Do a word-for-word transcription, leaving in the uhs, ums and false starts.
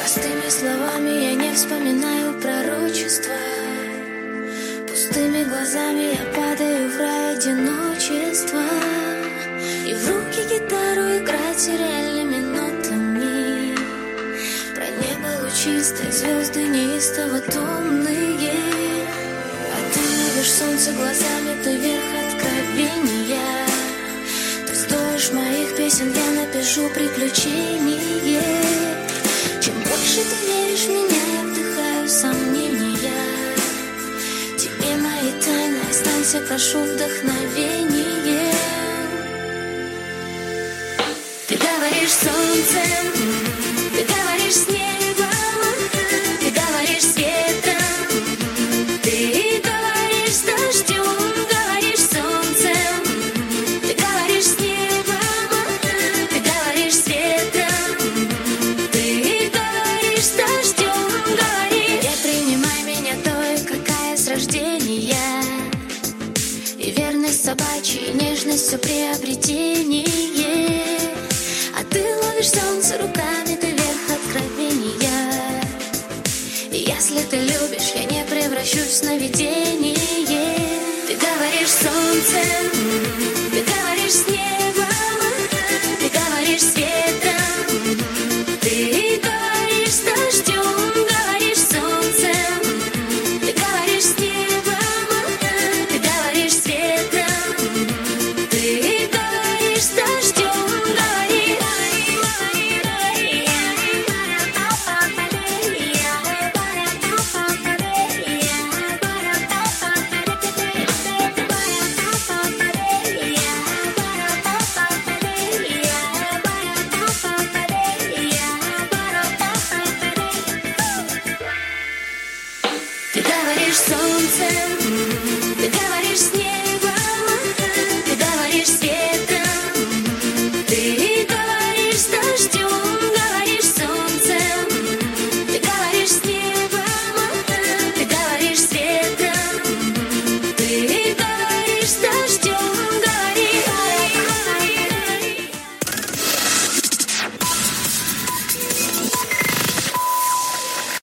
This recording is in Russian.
Простыми словами я не вспоминаю пророчества. Пустыми глазами я падаю в рай одиночества. И в руки гитару играть сериальными нотами. Про небо лучистое, звезды неистово томные. А ты любишь солнце глазами, ты верх откровения. Ты стоишь моих песен, я напишу приключения. Чем больше ты веришь в меня, я вдыхаю сомнения. Тебе мои тайны, останься, прошу, вдохновение. Ты говоришь солнцем, ты говоришь с небом, ты говоришь с ветром, ты говоришь с дождем, говоришь с солнцем, ты говоришь с небом, ты говоришь с ветром, ты говоришь с дождем, говоришь. Не принимай меня той, какая с рождения, и верность собачья, и нежность все приобретение. Ты ловишь солнце руками, ты верх откровения. И если ты любишь, я не превращусь в сновидение. Ты говоришь солнцем, ты говоришь с небом, ты говоришь с ветром, ты говоришь с дождем, говоришь с солнцем, ты говоришь с небом, ты говоришь с ветром, ты говоришь с дождем. Ты говоришь солнце,